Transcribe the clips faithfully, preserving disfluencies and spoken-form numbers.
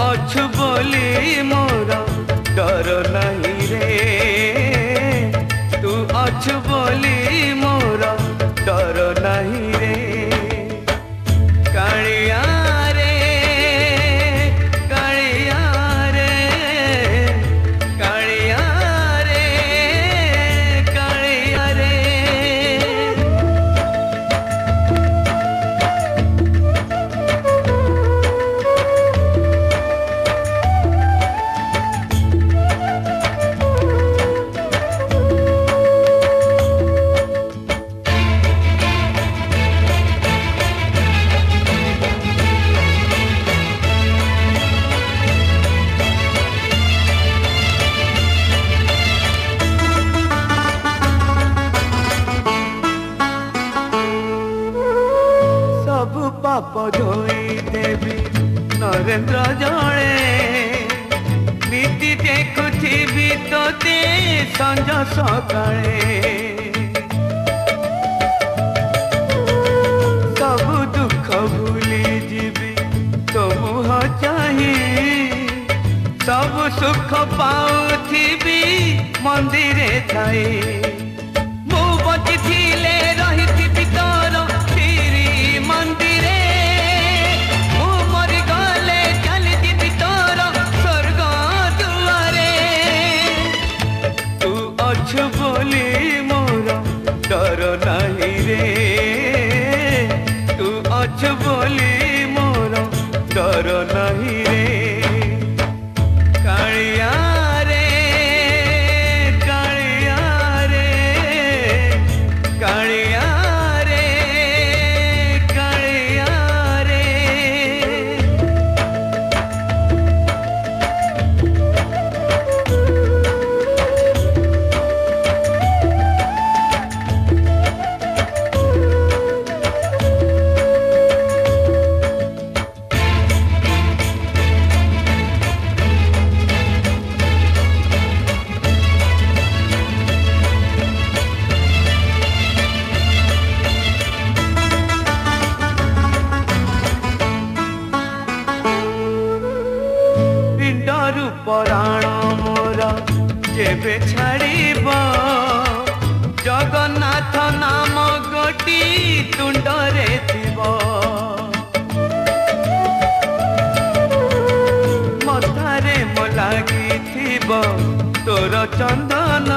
अछु बोली मोर डर नहीं रे तू अछु बोली मोर डर नहीं रे कालिया रे कालिया रे कालिया रे कालिया रे पाप धोई देवी नरेंद्र जड़े नीति देखुथी तोते संज सकाळे सब दुख भूली जीवी तो मुह चाही सब सुख पाउथी मंदिरे थाई मु बची थिले रही तोर श्री मंदिरे मु मरी गले चली जीवी तोर स्वर्ग दुआरे तू अछु बोली मोर डर नहीं रे तू अछु बोली मोर डर नहीं रे कालिया रे कालिया रे कालिया रे कालिया रे पिंडरु पराण मोर जेबे छाड़ब जगन्नाथ नाम गोटी तुंडरे थिब मथारे मो लागी थिब तोर चंदन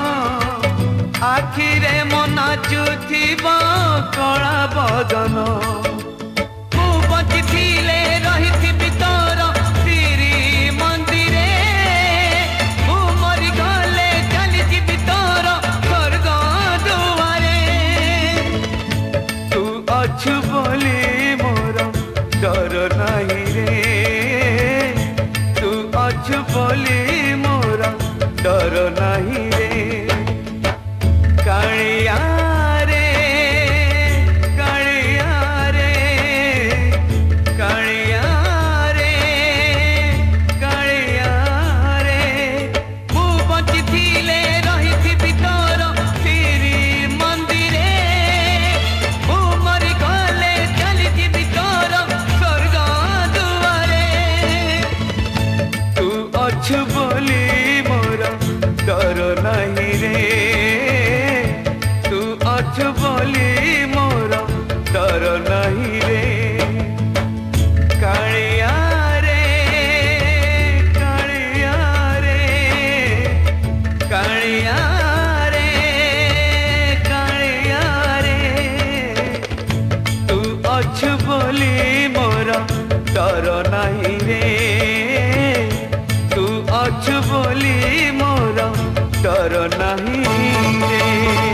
आखिरे मो नाचुथिब कला बदन मु बची थिले रही तोर श्री मंदिरे मु मरी गले चली जीवी तोर स्वर्ग दुआरे तू अछु बोली मोर डर नहीं रे तू अछु बोली मोर डर नहीं रे कालिया रे कालिया रे कालिया रे कालिया रे मु बची थिले रही तोर श्री मंदिरे मु मरी गले चली जीवी तोर स्वर्ग दुआरे तू अछु बोली मोर डर नहीं रे तू अछु बोली मोर डर नहीं रे कालिया रे कालिया रे कालिया रे कालिया रे तू अछु बोली मोर डर नहीं रे तू अछु बोली मोर डर नहीं रे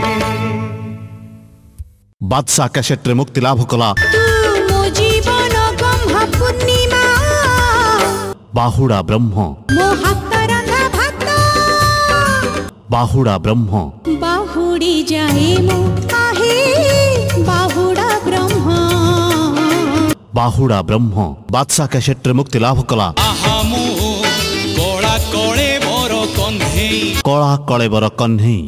बादशाह कैसेट्रे मुक्ति लाभ कला मो जीवन ब्रह्म पूर्णिमा बाहुड़ा ब्रह्म मो हाथ रंधा भात बाहुड़ा ब्रह्म बाहुड़ी जाए मो आहे बाहुड़ा ब्रह्म बाहुड़ा ब्रह्म बादशाह कैसेट्रे मुक्ति लाभ कला कला कलेबर कन्हई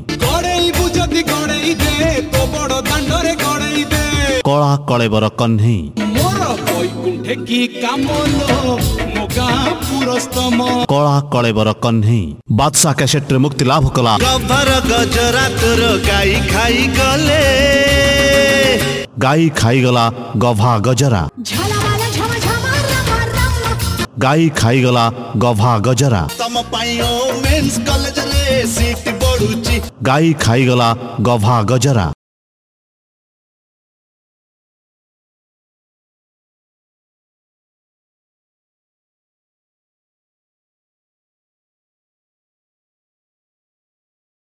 कला कलेबर कन्हई मोर बैकुंठे की कामलो मो ଗାଁ ପୁରସ୍ତମ କଳା କଳେବର କହ୍ନେଇ ବାଦଶାହ କ୍ୟାସେଟ୍ରେ ମୁକ୍ତି ଲାଭ କଲା ଗଭର ଗଜରା ତୋର ଗାଈ ଖାଇ ଗଲେ ଗାଈ ଖାଇଗଲା ଗଭା ଗଜରା ଝାଲାବାଲା ଝମା ଝମା ରମା ରମା ଗାଈ ଖାଇଗଲା ଗଭା ଗଜରା ତମ ପାଇଁ ଓ ମେନ୍ସ କଲେଜରେ ସିଟ୍ ବଢୁଛି ଗାଈ ଖାଇଗଲା ଗଭା ଗଜରା